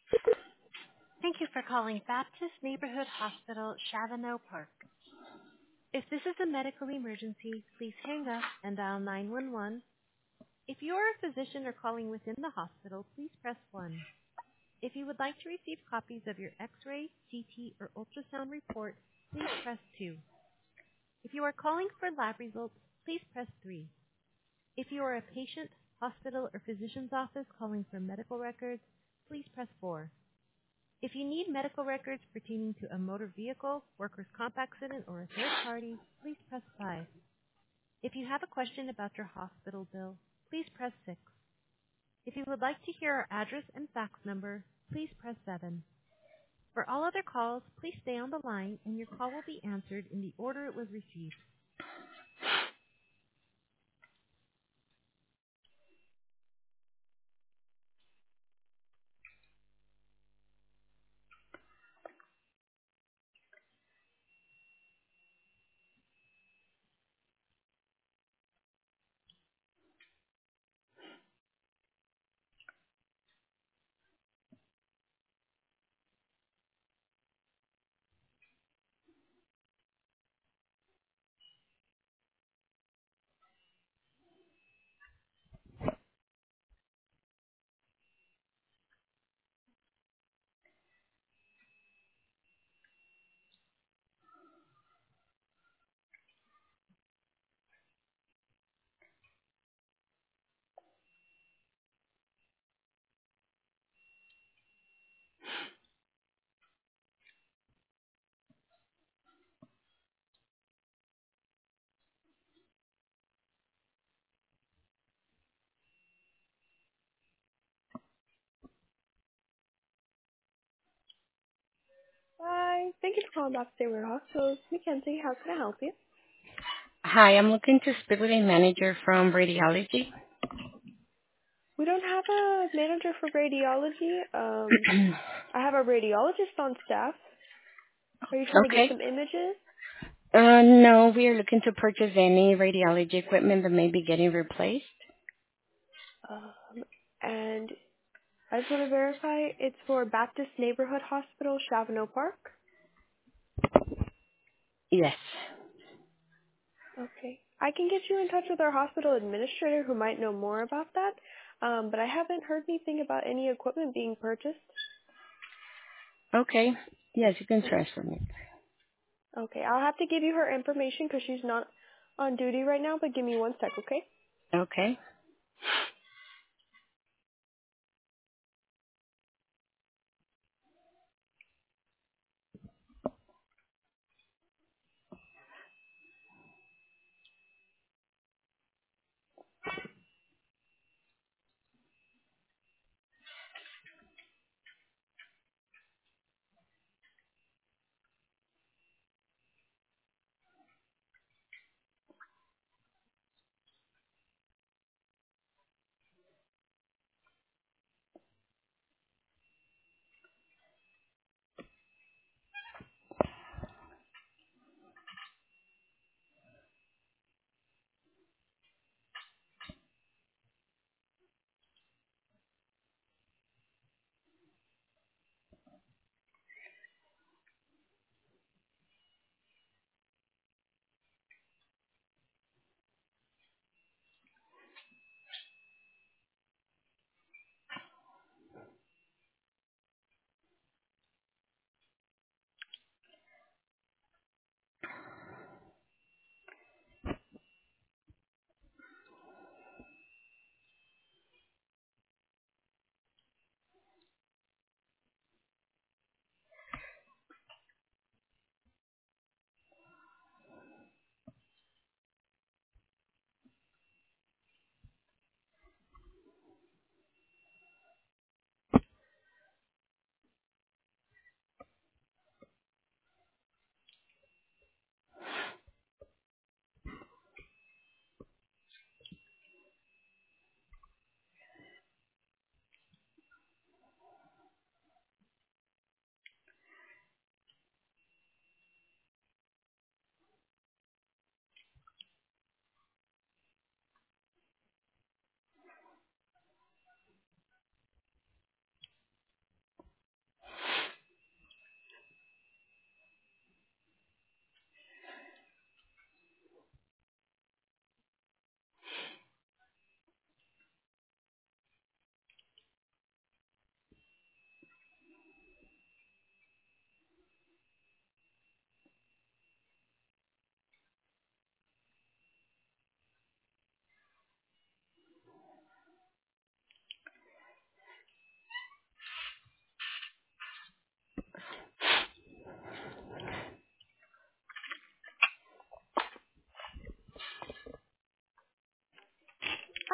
Thank you for calling Baptist Neighborhood Hospital, Chavano Park. If this is a medical emergency, please hang up and dial 911. If you are a physician or calling within the hospital, please press 1. If you would like to receive copies of your X-ray, CT, or ultrasound report, please press 2. If you are calling for lab results, please press 3. If you are a patient, hospital, or physician's office calling for medical records, please press 4. If you need medical records pertaining to a motor vehicle, workers' comp accident, or a third party, please press 5. If you have a question about your hospital bill, please press 6. If you would like to hear our address and fax number, please press 7. For all other calls, please stay on the line and your call will be answered in the order it was received. Hi, thank you for calling Baptist Neighborhood Hospital. Mackenzie, how can I help you? Hi, I'm looking to speak with a manager from radiology. We don't have a manager for radiology. I have a radiologist on staff. Are you trying to get Okay. some images? No, we are looking to purchase any radiology equipment that may be getting replaced. And I just want to verify it's for Baptist Neighborhood Hospital, Chavano Park. Yes. Okay. I can get you in touch with our hospital administrator who might know more about that. But I haven't heard anything about any equipment being purchased. Okay. Yes, you can transfer me. Okay, I'll have to give you her information because she's not on duty right now, but give me one sec, okay? Okay.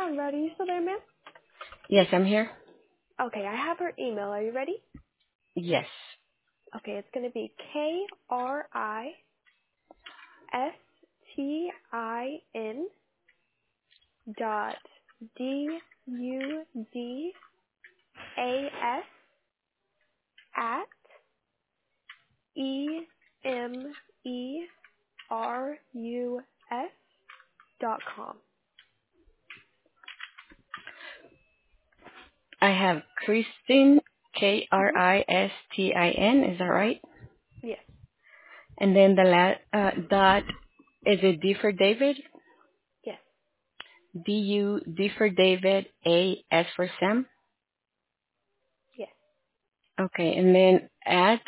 Alrighty, you still there, ma'am? Yes, I'm here. Okay, I have her email. Are you ready? Yes. Okay, it's going to be KRISTIN DUDAS at EMERUS.com. I have Kristin, Mm-hmm. Kristin. Is that right? Yes, And then the dot, is it D for David? yes, D for David, A, S for Sam? yes, Okay, and then at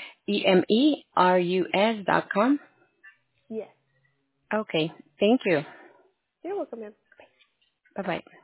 EMERUS.com? yes. Okay, thank you. You're welcome, ma'am. Bye-bye.